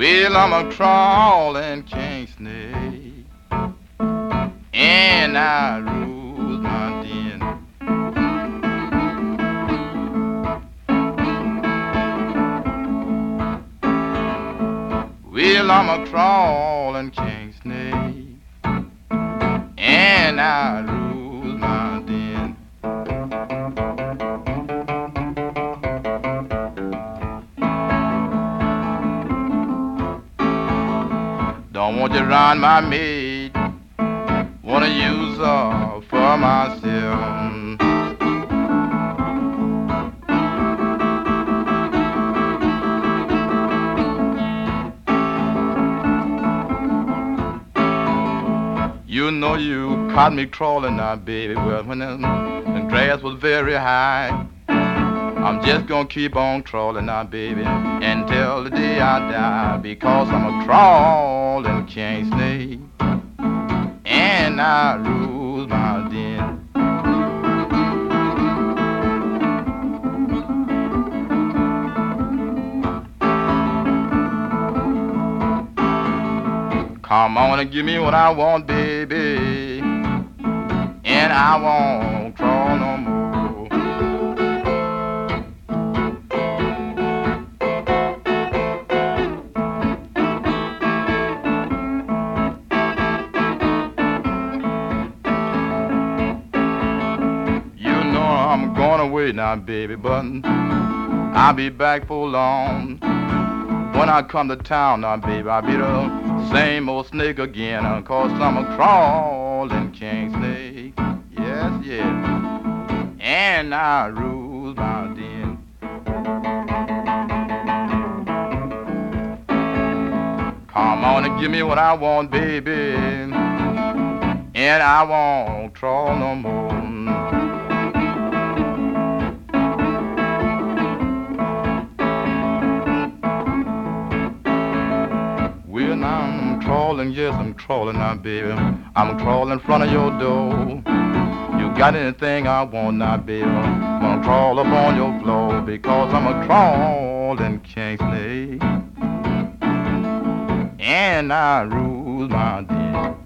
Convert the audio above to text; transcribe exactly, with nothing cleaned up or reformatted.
Well, I'm a crawling king snake, and I rule my den. Well, I'm a crawling king snake, and I rule my den. Don't want to run my maid, wanna use her for myself. You know you caught me crawling now, baby. Well, when the, the grass was very high, I'm just gonna keep on crawling now, baby, until the day I die, because I'm a crawling king snake, and I rule my den. Come on and give me what I want, baby, and I won't crawl no more. You know I'm going away now, baby, but I'll be back for long. When I come to town now, baby, I'll be the same old snake again, uh, cause I'm a crawling king snake. Yes, yes. And I rule my den. Come on and give me what I want, baby, and I won't crawl no more. Well, now I'm crawling, yes, I'm crawling now, baby. I'm crawling in front of your door. You got anything I want now, baby? I'm gonna crawl up on your floor, because I'm a crawling king snake, and I rule my den.